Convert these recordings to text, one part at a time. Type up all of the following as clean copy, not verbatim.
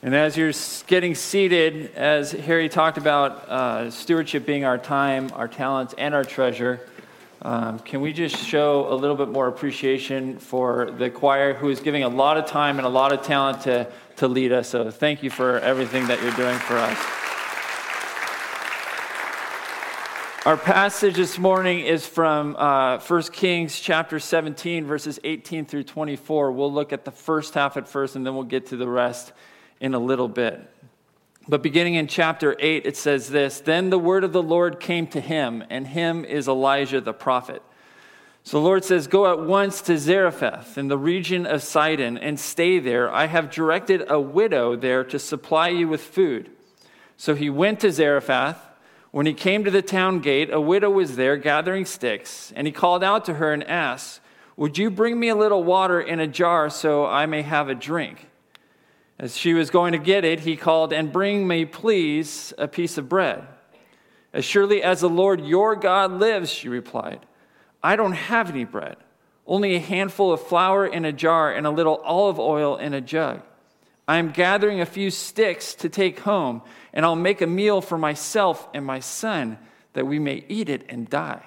And as you're getting seated, as Harry talked about stewardship being our time, our talents, and our treasure, can we just show a little bit more appreciation for the choir who is giving a lot of time and a lot of talent to lead us. So thank you for everything that you're doing for us. Our passage this morning is from 1 Kings chapter 17, verses 18 through 24. We'll look at the first half at first, and then we'll get to the rest in a little bit. But beginning in chapter 8, it says this: Then the word of the Lord came to him, and him is Elijah the prophet. So the Lord says, Go at once to Zarephath in the region of Sidon, and stay there. I have directed a widow there to supply you with food. So he went to Zarephath. When he came to the town gate, a widow was there gathering sticks, and he called out to her and asked, Would you bring me a little water in a jar so I may have a drink? As she was going to get it, he called, And bring me, please, a piece of bread. As surely as the Lord your God lives, she replied, I don't have any bread, only a handful of flour in a jar and a little olive oil in a jug. I am gathering a few sticks to take home, and I'll make a meal for myself and my son, that we may eat it and die.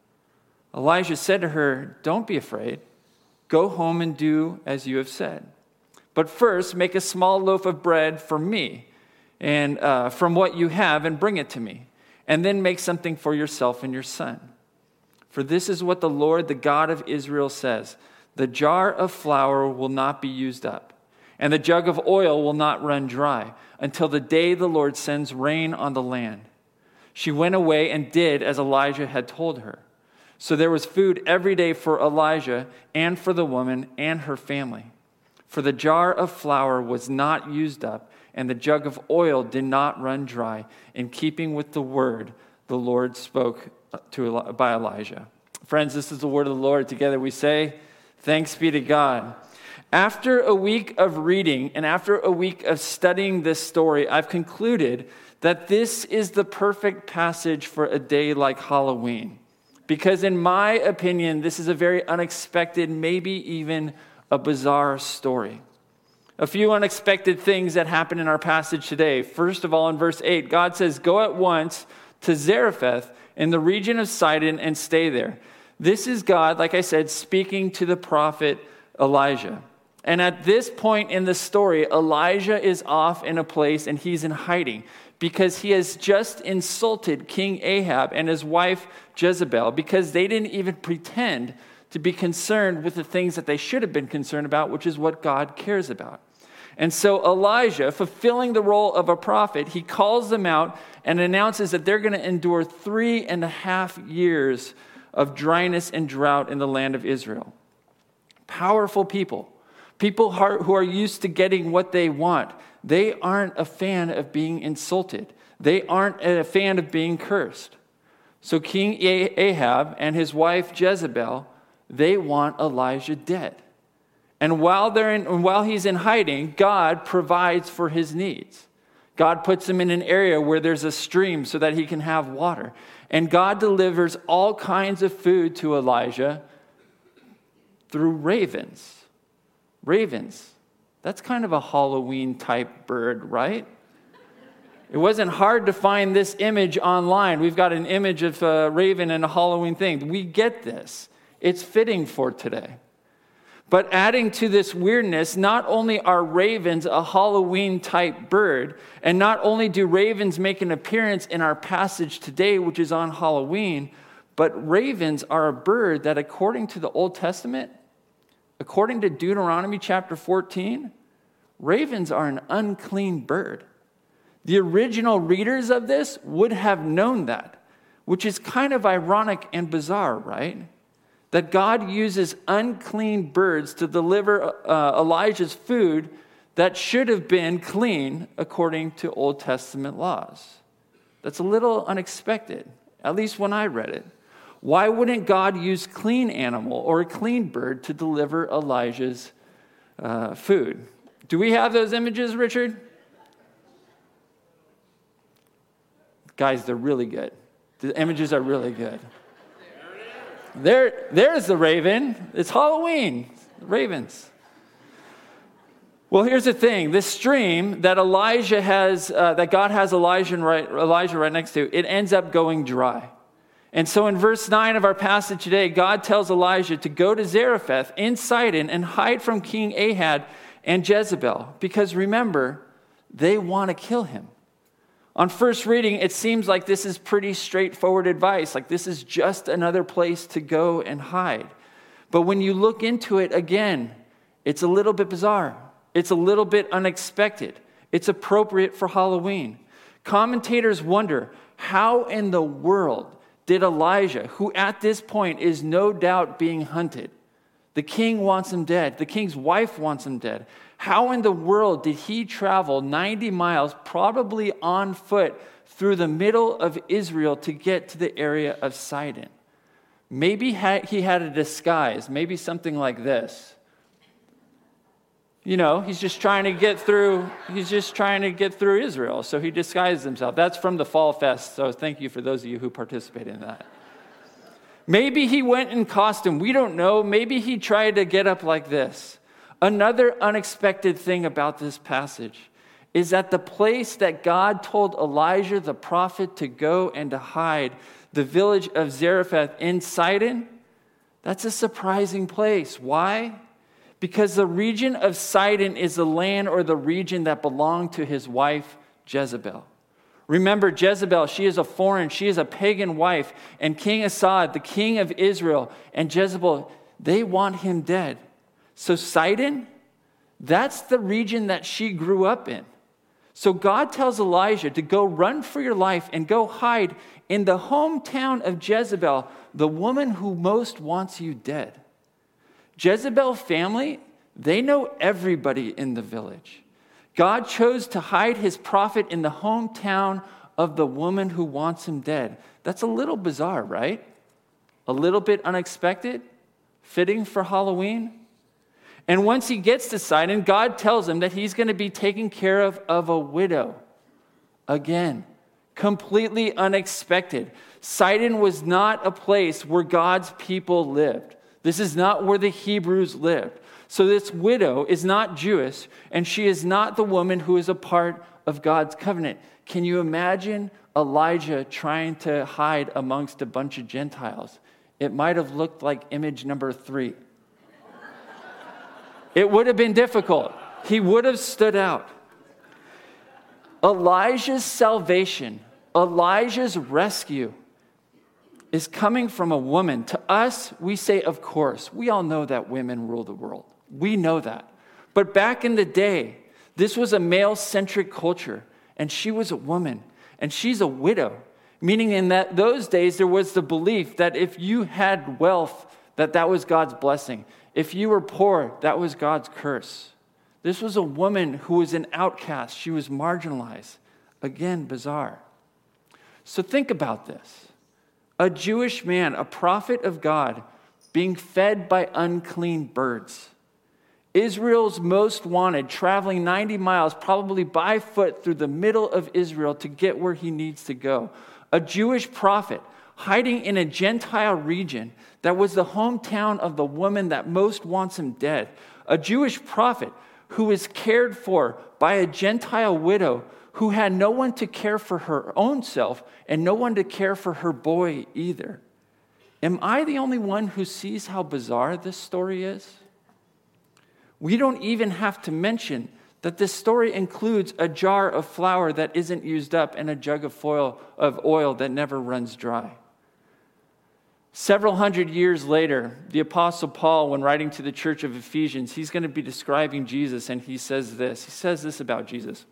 Elijah said to her, Don't be afraid. Go home and do as you have said. But first, make a small loaf of bread for me, and from what you have, and bring it to me. And then make something for yourself and your son. For this is what the Lord, the God of Israel, says: The jar of flour will not be used up, and the jug of oil will not run dry, until the day the Lord sends rain on the land. She went away and did as Elijah had told her. So there was food every day for Elijah and for the woman and her family. For the jar of flour was not used up, and the jug of oil did not run dry, in keeping with the word the Lord spoke by Elijah. Friends, this is the word of the Lord. Together we say, Thanks be to God. After a week of reading and after a week of studying this story, I've concluded that this is the perfect passage for a day like Halloween. Because in my opinion, this is a very unexpected, maybe even a bizarre story. A few unexpected things that happen in our passage today. First of all, in verse 8, God says, Go at once to Zarephath in the region of Sidon and stay there. This is God, like I said, speaking to the prophet Elijah. And at this point in the story, Elijah is off in a place and he's in hiding because he has just insulted King Ahab and his wife Jezebel because they didn't even pretend to be concerned with the things that they should have been concerned about, which is what God cares about. And so Elijah, fulfilling the role of a prophet, he calls them out and announces that they're going to endure 3.5 years of dryness and drought in the land of Israel. Powerful people who are used to getting what they want. They aren't a fan of being insulted. They aren't a fan of being cursed. So King Ahab and his wife Jezebel, they want Elijah dead. And while he's in hiding, God provides for his needs. God puts him in an area where there's a stream so that he can have water. And God delivers all kinds of food to Elijah through ravens. Ravens. That's kind of a Halloween-type bird, right? It wasn't hard to find this image online. We've got an image of a raven and a Halloween thing. We get this. It's fitting for today. But adding to this weirdness, not only are ravens a Halloween-type bird, and not only do ravens make an appearance in our passage today, which is on Halloween, but ravens are a bird that, according to the Old Testament, according to Deuteronomy chapter 14, ravens are an unclean bird. The original readers of this would have known that, which is kind of ironic and bizarre, right? That God uses unclean birds to deliver Elijah's food that should have been clean according to Old Testament laws. That's a little unexpected, at least when I read it. Why wouldn't God use clean animal or a clean bird to deliver Elijah's food? Do we have those images, Richard? Guys, they're really good. The images are really good. There's the raven. It's Halloween. Ravens. Well, here's the thing. This stream that Elijah has, that God has Elijah right next to, it ends up going dry. And so in verse 9 of our passage today, God tells Elijah to go to Zarephath in Sidon and hide from King Ahab and Jezebel. Because remember, they want to kill him. On first reading, it seems like this is pretty straightforward advice. Like this is just another place to go and hide. But when you look into it again, it's a little bit bizarre. It's a little bit unexpected. It's appropriate for Halloween. Commentators wonder, how in the world did Elijah, who at this point is no doubt being hunted, the king wants him dead, the king's wife wants him dead, how in the world did he travel 90 miles, probably on foot, through the middle of Israel to get to the area of Sidon? Maybe he had a disguise, maybe something like this. You know, he's just trying to get through Israel, so he disguised himself. That's from the Fall Fest, so thank you for those of you who participated in that. Maybe he went in costume. We don't know. Maybe he tried to get up like this. Another unexpected thing about this passage is that the place that God told Elijah the prophet to go and to hide, the village of Zarephath in Sidon, that's a surprising place. Why? Because the region of Sidon is the land or the region that belonged to his wife, Jezebel. Remember, Jezebel, she is a foreign, she is a pagan wife, and King Assad, the king of Israel, and Jezebel, they want him dead. So Sidon, that's the region that she grew up in. So God tells Elijah to go run for your life and go hide in the hometown of Jezebel, the woman who most wants you dead. Jezebel family, they know everybody in the village. God chose to hide his prophet in the hometown of the woman who wants him dead. That's a little bizarre, right? A little bit unexpected, fitting for Halloween. And once he gets to Sidon, God tells him that he's going to be taking care of a widow. Again, completely unexpected. Sidon was not a place where God's people lived. This is not where the Hebrews lived. So this widow is not Jewish, and she is not the woman who is a part of God's covenant. Can you imagine Elijah trying to hide amongst a bunch of Gentiles? It might have looked like image number 3. It would have been difficult. He would have stood out. Elijah's salvation, Elijah's rescue, is coming from a woman. To us, we say, of course. We all know that women rule the world. We know that. But back in the day, this was a male-centric culture, and she was a woman, and she's a widow, meaning in that those days there was the belief that if you had wealth, that was God's blessing. If you were poor, that was God's curse. This was a woman who was an outcast. She was marginalized. Again, bizarre. So think about this. A Jewish man, a prophet of God, being fed by unclean birds. Israel's most wanted, traveling 90 miles, probably by foot through the middle of Israel to get where he needs to go. A Jewish prophet hiding in a Gentile region that was the hometown of the woman that most wants him dead. A Jewish prophet who is cared for by a Gentile widow who had no one to care for her own self and no one to care for her boy either. Am I the only one who sees how bizarre this story is? We don't even have to mention that this story includes a jar of flour that isn't used up and a jug of oil that never runs dry. Several hundred years later, the Apostle Paul, when writing to the church of Ephesians, he's going to be describing Jesus, and he says this. He says this about Jesus.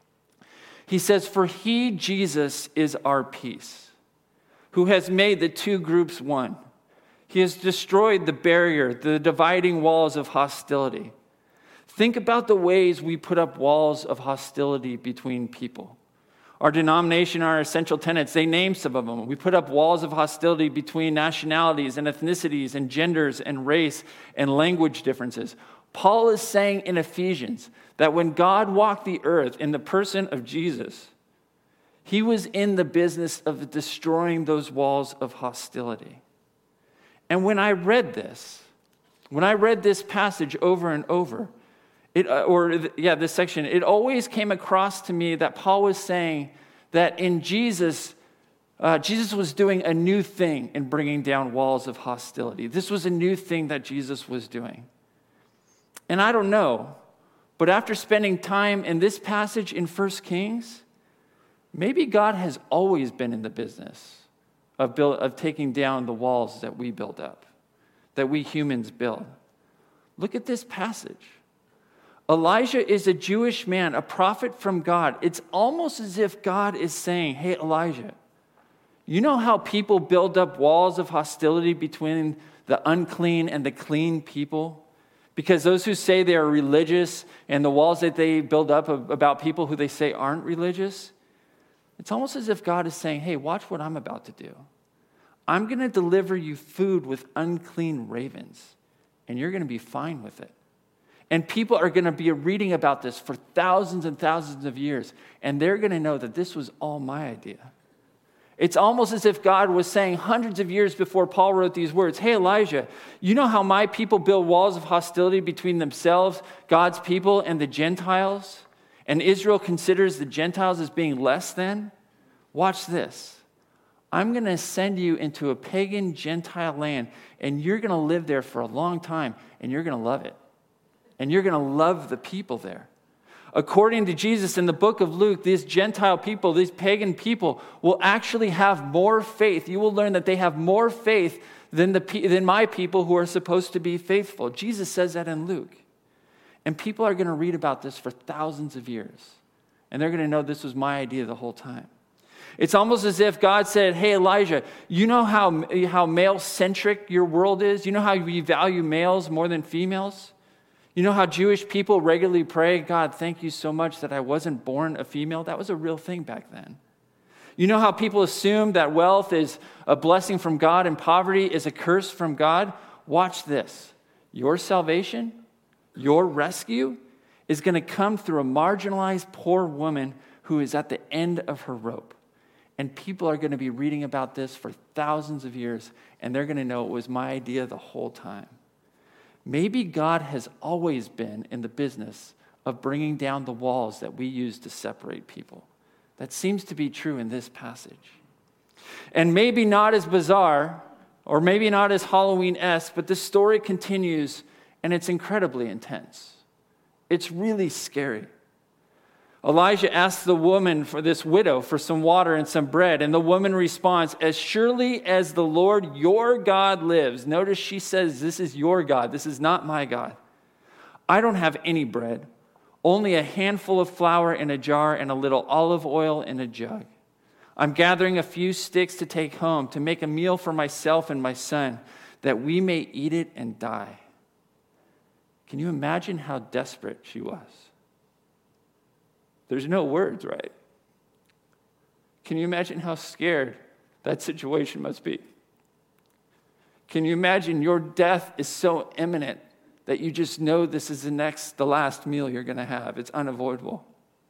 He says, "For he, Jesus, is our peace, who has made the two groups one. He has destroyed the barrier, the dividing walls of hostility." Think about the ways we put up walls of hostility between people. Our denomination, our essential tenets, they name some of them. We put up walls of hostility between nationalities and ethnicities and genders and race and language differences. Paul is saying in Ephesians that when God walked the earth in the person of Jesus, he was in the business of destroying those walls of hostility. And when I read this passage over and over, this section, it always came across to me that Paul was saying that in Jesus was doing a new thing in bringing down walls of hostility. This was a new thing that Jesus was doing. And I don't know, but after spending time in this passage in 1 Kings, maybe God has always been in the business of taking down the walls that we build up, that we humans build. Look at this passage. Elijah is a Jewish man, a prophet from God. It's almost as if God is saying, hey, Elijah, you know how people build up walls of hostility between the unclean and the clean people? Because those who say they are religious and the walls that they build up about people who they say aren't religious, it's almost as if God is saying, hey, watch what I'm about to do. I'm going to deliver you food with unclean ravens, and you're going to be fine with it. And people are going to be reading about this for thousands and thousands of years, and they're going to know that this was all my idea. It's almost as if God was saying hundreds of years before Paul wrote these words, hey, Elijah, you know how my people build walls of hostility between themselves, God's people, and the Gentiles? And Israel considers the Gentiles as being less than? Watch this. I'm going to send you into a pagan Gentile land, and you're going to live there for a long time, and you're going to love it. And you're going to love the people there. According to Jesus in the book of Luke, these Gentile people, these pagan people, will actually have more faith. You will learn that they have more faith than my people who are supposed to be faithful. Jesus says that in Luke. And people are going to read about this for thousands of years. And they're going to know this was my idea the whole time. It's almost as if God said, hey, Elijah, you know how male-centric your world is? You know how we value males more than females? You know how Jewish people regularly pray, God, thank you so much that I wasn't born a female? That was a real thing back then. You know how people assume that wealth is a blessing from God and poverty is a curse from God? Watch this. Your salvation, your rescue, is going to come through a marginalized poor woman who is at the end of her rope. And people are going to be reading about this for thousands of years, and they're going to know it was my idea the whole time. Maybe God has always been in the business of bringing down the walls that we use to separate people. That seems to be true in this passage. And maybe not as bizarre, or maybe not as Halloween-esque, but this story continues, and it's incredibly intense. It's really scary. Elijah asks the woman, for this widow, for some water and some bread. And the woman responds, as surely as the Lord your God lives. Notice she says, this is your God. This is not my God. I don't have any bread, only a handful of flour in a jar and a little olive oil in a jug. I'm gathering a few sticks to take home to make a meal for myself and my son, that we may eat it and die. Can you imagine how desperate she was? There's no words, right? Can you imagine how scared that situation must be? Can you imagine your death is so imminent that you just know this is the last meal you're going to have? It's unavoidable.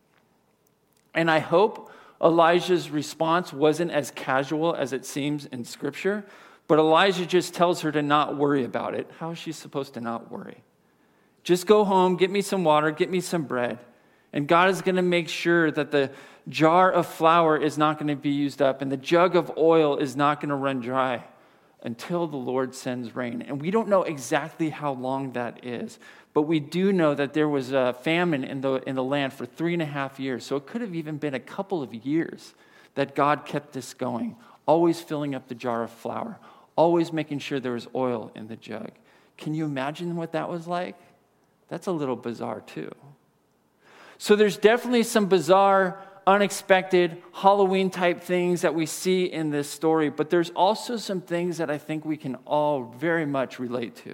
And I hope Elijah's response wasn't as casual as it seems in Scripture, but Elijah just tells her to not worry about it. How is she supposed to not worry? Just go home, get me some water, get me some bread. And God is going to make sure that the jar of flour is not going to be used up and the jug of oil is not going to run dry until the Lord sends rain. And we don't know exactly how long that is, but we do know that there was a famine in the land for 3.5 years. So it could have even been a couple of years that God kept this going, always filling up the jar of flour, always making sure there was oil in the jug. Can you imagine what that was like? That's a little bizarre too. So there's definitely some bizarre, unexpected, Halloween-type things that we see in this story, but there's also some things that I think we can all very much relate to.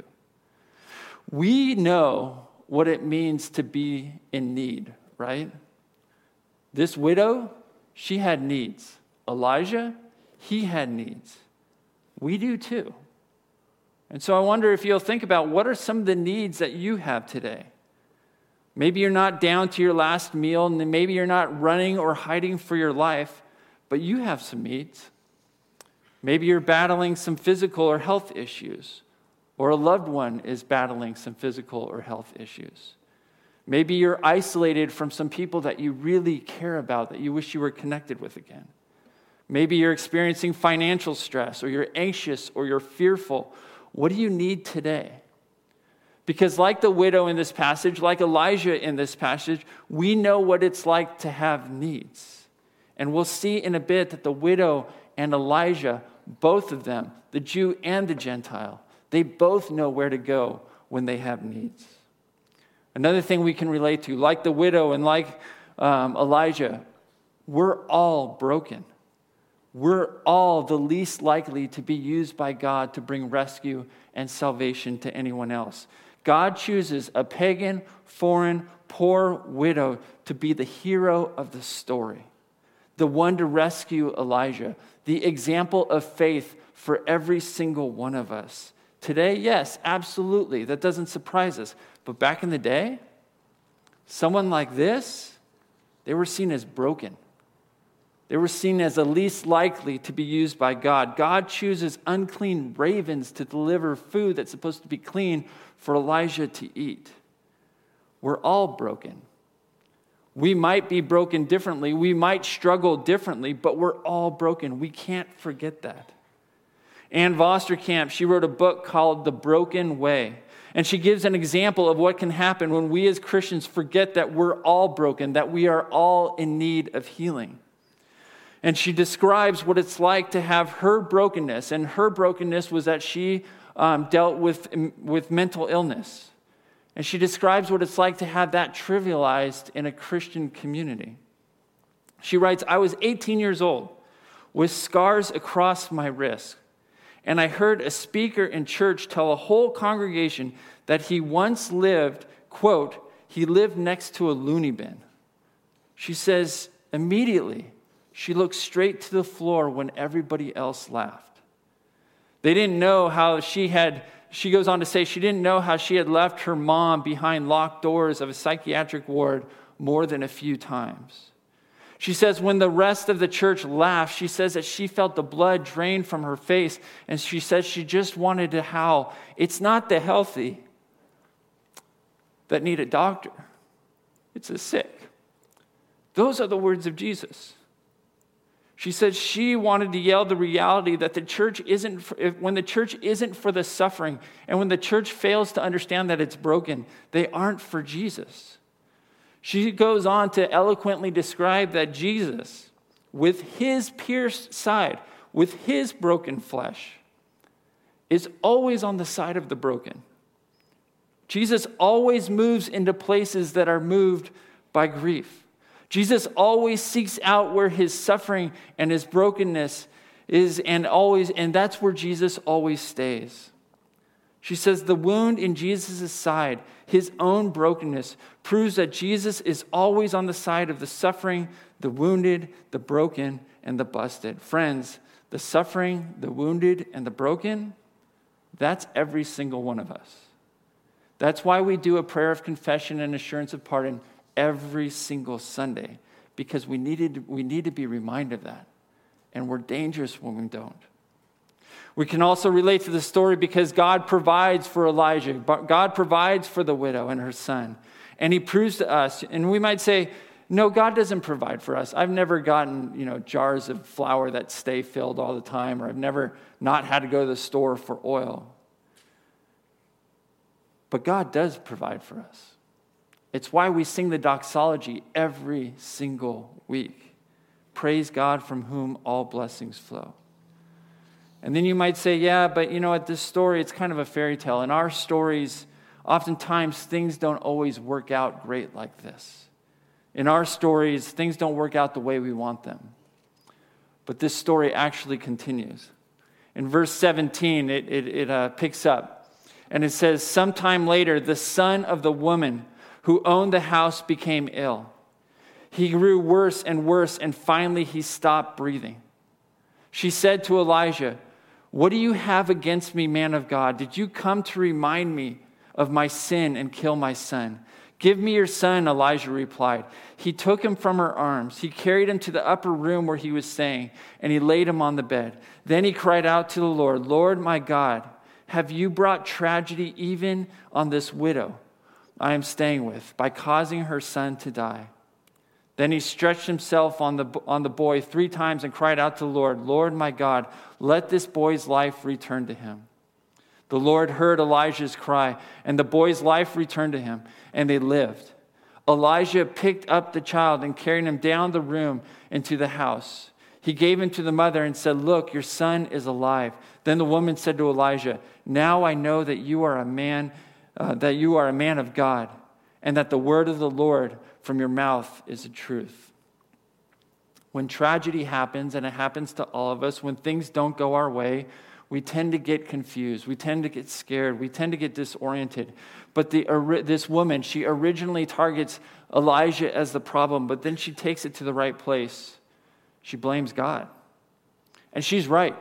We know what it means to be in need, right? This widow, she had needs. Elijah, he had needs. We do too. And so I wonder if you'll think about what are some of the needs that you have today. Maybe you're not down to your last meal, and maybe you're not running or hiding for your life, but you have some needs. Maybe you're battling some physical or health issues, or a loved one is battling some physical or health issues. Maybe you're isolated from some people that you really care about, that you wish you were connected with again. Maybe you're experiencing financial stress, or you're anxious, or you're fearful. What do you need today? Because like the widow in this passage, like Elijah in this passage, we know what it's like to have needs. And we'll see in a bit that the widow and Elijah, both of them, the Jew and the Gentile, they both know where to go when they have needs. Another thing we can relate to, like the widow and like Elijah, we're all broken. We're all the least likely to be used by God to bring rescue and salvation to anyone else. God chooses a pagan, foreign, poor widow to be the hero of the story, the one to rescue Elijah, the example of faith for every single one of us. Today, yes, absolutely, that doesn't surprise us. But back in the day, someone like this, they were seen as broken. They were seen as the least likely to be used by God. God chooses unclean ravens to deliver food that's supposed to be clean for Elijah to eat. We're all broken. We might be broken differently. We might struggle differently, but we're all broken. We can't forget that. Ann Vosterkamp, she wrote a book called The Broken Way. And she gives an example of what can happen when we as Christians forget that we're all broken, that we are all in need of healing. And she describes what it's like to have her brokenness. And her brokenness was that she dealt with mental illness. And she describes what it's like to have that trivialized in a Christian community. She writes, I was 18 years old with scars across my wrist. And I heard a speaker in church tell a whole congregation that he once lived, quote, he lived next to a loony bin. She says, immediately, she looked straight to the floor when everybody else laughed. They didn't know how she goes on to say, she didn't know how she had left her mom behind locked doors of a psychiatric ward more than a few times. She says when the rest of the church laughed, she says that she felt the blood drain from her face, and she says she just wanted to howl. It's not the healthy that need a doctor. It's the sick. Those are the words of Jesus. She said she wanted to yell the reality that the church when the church isn't for the suffering, and when the church fails to understand that it's broken, they aren't for Jesus. She goes on to eloquently describe that Jesus, with his pierced side, with his broken flesh, is always on the side of the broken. Jesus always moves into places that are moved by grief. Jesus always seeks out where his suffering and his brokenness is, and that's where Jesus always stays. She says the wound in Jesus' side, his own brokenness, proves that Jesus is always on the side of the suffering, the wounded, the broken, and the busted. Friends, the suffering, the wounded, and the broken, that's every single one of us. That's why we do a prayer of confession and assurance of pardon every single Sunday, because we need to be reminded of that, and we're dangerous when we don't. We can also relate to the story because God provides for Elijah. God provides for the widow and her son. And he proves to us, and we might say, no, God doesn't provide for us. I've never gotten, jars of flour that stay filled all the time, or I've never not had to go to the store for oil. But God does provide for us. It's why we sing the doxology every single week. Praise God from whom all blessings flow. And then you might say, yeah, but at this story, it's kind of a fairy tale. In our stories, oftentimes things don't always work out great like this. In our stories, things don't work out the way we want them. But this story actually continues. In verse 17, it picks up. And it says, sometime later, the son of the woman who owned the house became ill. He grew worse and worse, and finally he stopped breathing. She said to Elijah, what do you have against me, man of God? Did you come to remind me of my sin and kill my son? Give me your son, Elijah replied. He took him from her arms. He carried him to the upper room where he was staying, and he laid him on the bed. Then he cried out to the Lord, Lord, my God, have you brought tragedy even on this widow? I am staying with by causing her son to die." Then he stretched himself on the boy 3 times and cried out to the Lord, "Lord, my God, let this boy's life return to him." The Lord heard Elijah's cry, and the boy's life returned to him, and they lived. Elijah picked up the child and carried him down the room into the house. He gave him to the mother and said, "Look, your son is alive." Then the woman said to Elijah, "Now I know that you are a man of God, and that the word of the Lord from your mouth is the truth." When tragedy happens, and it happens to all of us, when things don't go our way, we tend to get confused. We tend to get scared. We tend to get disoriented. But this woman, she originally targets Elijah as the problem, but then she takes it to the right place. She blames God. And she's right.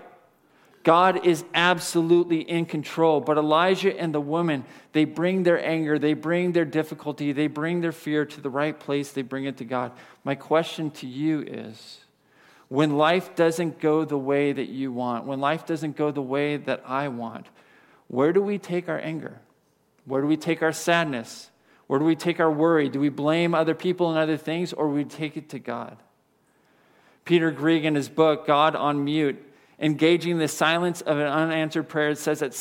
God is absolutely in control. But Elijah and the woman, they bring their anger, they bring their difficulty, they bring their fear to the right place, they bring it to God. My question to you is, when life doesn't go the way that you want, when life doesn't go the way that I want, where do we take our anger? Where do we take our sadness? Where do we take our worry? Do we blame other people and other things, or do we take it to God? Peter Grieg, in his book, God on Mute, Engaging the Silence of an Unanswered Prayer, says that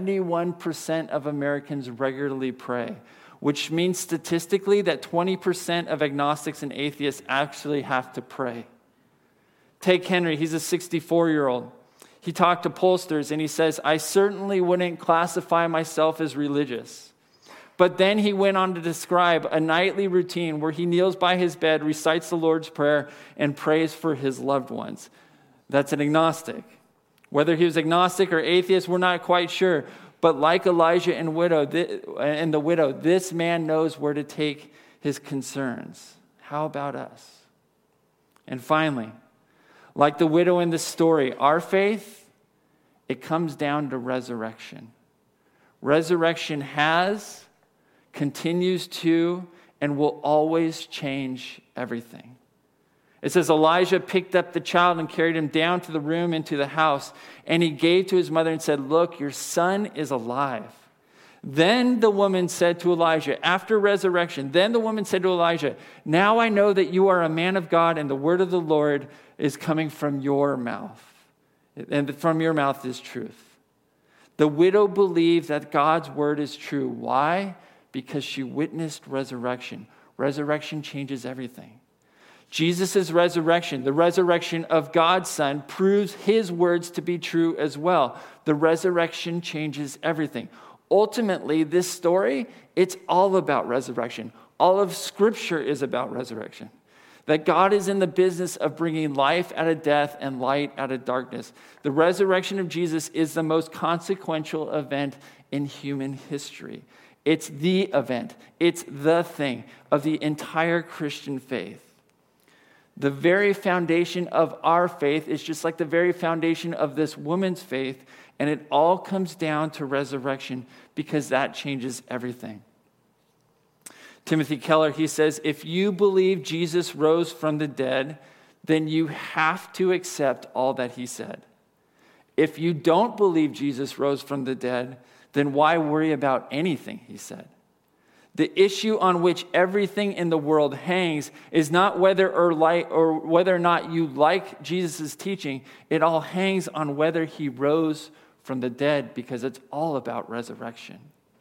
71% of Americans regularly pray, which means statistically that 20% of agnostics and atheists actually have to pray. Take Henry, he's a 64-year-old. He talked to pollsters and he says, "I certainly wouldn't classify myself as religious." But then he went on to describe a nightly routine where he kneels by his bed, recites the Lord's Prayer, and prays for his loved ones. That's an agnostic. Whether he was agnostic or atheist, we're not quite sure. But like Elijah and the widow, this man knows where to take his concerns. How about us? And finally, like the widow in the story, our faith, it comes down to resurrection. Resurrection has, continues to, and will always change everything. It says Elijah picked up the child and carried him down to the room into the house, and he gave to his mother and said, "Look, your son is alive." Then the woman said to Elijah, after resurrection, then the woman said to Elijah, "Now I know that you are a man of God, and the word of the Lord is coming from your mouth. And from your mouth is truth." The widow believed that God's word is true. Why? Because she witnessed resurrection. Resurrection changes everything. Jesus' resurrection, the resurrection of God's Son, proves his words to be true as well. The resurrection changes everything. Ultimately, this story, it's all about resurrection. All of Scripture is about resurrection. That God is in the business of bringing life out of death and light out of darkness. The resurrection of Jesus is the most consequential event in human history. It's the event. It's the thing of the entire Christian faith. The very foundation of our faith is just like the very foundation of this woman's faith, and it all comes down to resurrection because that changes everything. Timothy Keller, he says, if you believe Jesus rose from the dead, then you have to accept all that he said. If you don't believe Jesus rose from the dead, then why worry about anything he said? The issue on which everything in the world hangs is not whether or not you like Jesus' teaching. It all hangs on whether he rose from the dead, because it's all about resurrection.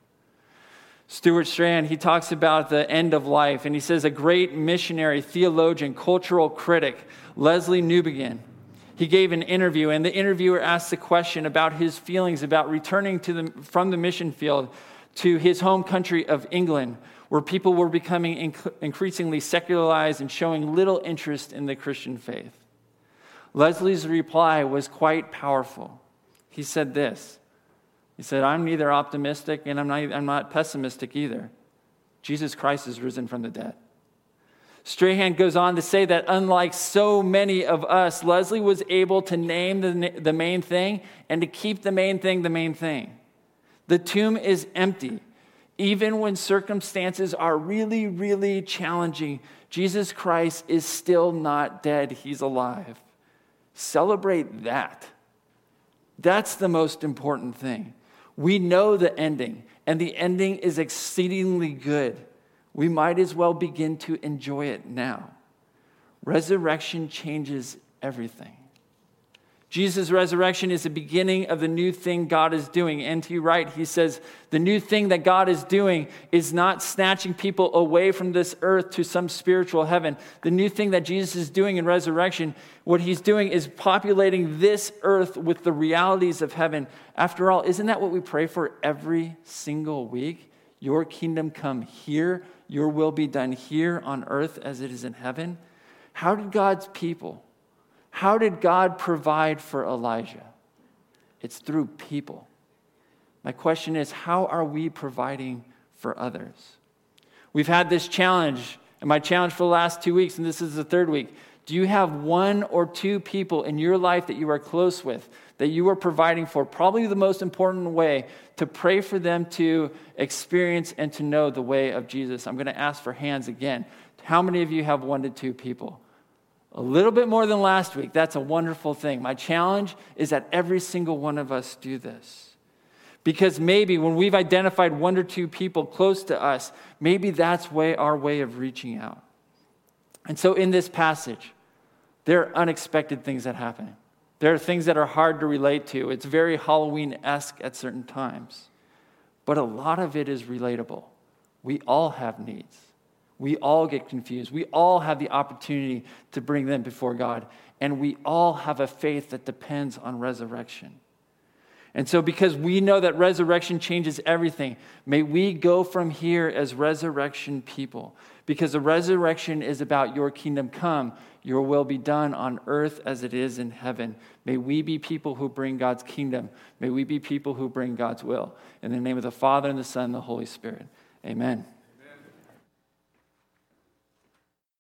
Stuart Strand, he talks about the end of life, and he says a great missionary, theologian, cultural critic, Leslie Newbegin, he gave an interview, and the interviewer asked the question about his feelings about returning from the mission field to his home country of England, where people were becoming increasingly secularized and showing little interest in the Christian faith. Leslie's reply was quite powerful. He said this. He said, "I'm neither optimistic and I'm not pessimistic either. Jesus Christ is risen from the dead." Strahan goes on to say that unlike so many of us, Leslie was able to name the main thing and to keep the main thing the main thing. The tomb is empty. Even when circumstances are really, really challenging, Jesus Christ is still not dead. He's alive. Celebrate that. That's the most important thing. We know the ending, and the ending is exceedingly good. We might as well begin to enjoy it now. Resurrection changes everything. Jesus' resurrection is the beginning of the new thing God is doing. N.T. Wright, he says, the new thing that God is doing is not snatching people away from this earth to some spiritual heaven. The new thing that Jesus is doing in resurrection, what he's doing is populating this earth with the realities of heaven. After all, isn't that what we pray for every single week? Your kingdom come here, your will be done here on earth as it is in heaven. How did God provide for Elijah? It's through people. My question is, how are we providing for others? We've had this challenge, and my challenge for the last 2 weeks, and this is the third week. Do you have one or two people in your life that you are close with, that you are providing for? Probably the most important way to pray for them to experience and to know the way of Jesus. I'm going to ask for hands again. How many of you have 1 to 2 people? A little bit more than last week. That's a wonderful thing. My challenge is that every single one of us do this. Because maybe when we've identified 1 or 2 people close to us, maybe that's our way of reaching out. And so in this passage, there are unexpected things that happen. There are things that are hard to relate to. It's very Halloween-esque at certain times. But a lot of it is relatable. We all have needs. We all get confused. We all have the opportunity to bring them before God. And we all have a faith that depends on resurrection. And so because we know that resurrection changes everything, may we go from here as resurrection people. Because the resurrection is about your kingdom come, your will be done on earth as it is in heaven. May we be people who bring God's kingdom. May we be people who bring God's will. In the name of the Father, and the Son, and the Holy Spirit. Amen.